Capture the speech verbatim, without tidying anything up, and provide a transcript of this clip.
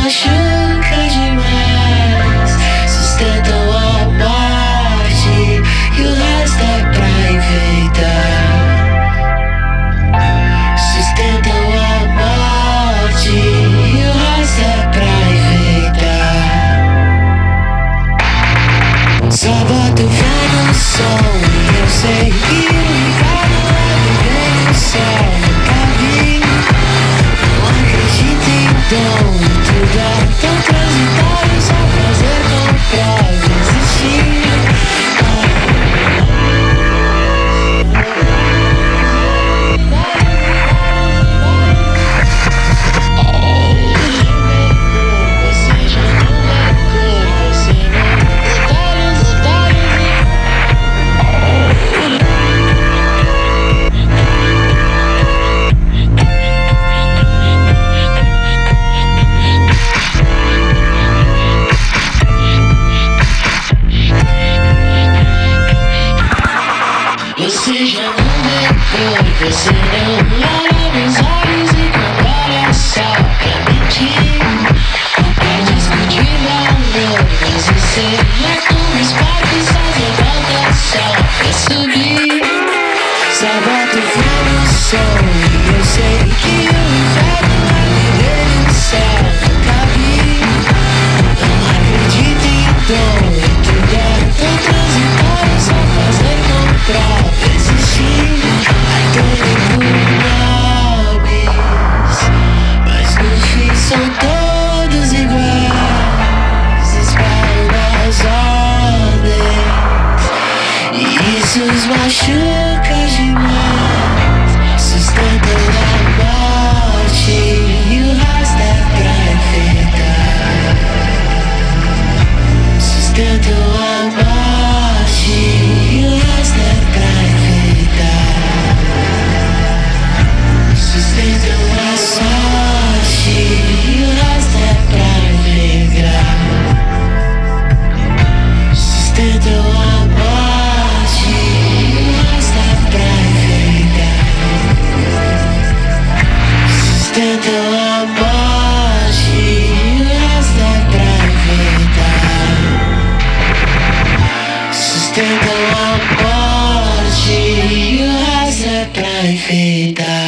machuca demais, sustentam a morte e o resto é pra enfeitar. Sustentam a morte e o resto é pra enfeitar. Só boto fé no som e eu sei que o inferno é viver no céu. Nunca vi, não acredito em dom. Tudo é tão transitório, só prazer comprova existir. Você já não vê cor, você não olha meus olhos e quando olha só pra mentir. Quer discutir valor, mas você é como Spark, só levanta só pra subir. Só boto fé no som e eu sei que o inferno é viver no céu. Nunca vi, não acredito em dom. Tudo é tão transitório, só fazer com prova. Mas no fim são todos iguais. Esperam as ordens e isso os machuca demais. Sustentam a morte e o resto é pra enfeitar. Sustentam a morte e o resto é pra enfeitar. Sustentam a sorte e o resto é pra alegrar. Sustentam a morte e o resto é pra enfeitar. Sustentam a morte e o resto é pra enfeitar. Sustentam a morte e o resto é pra enfeitar.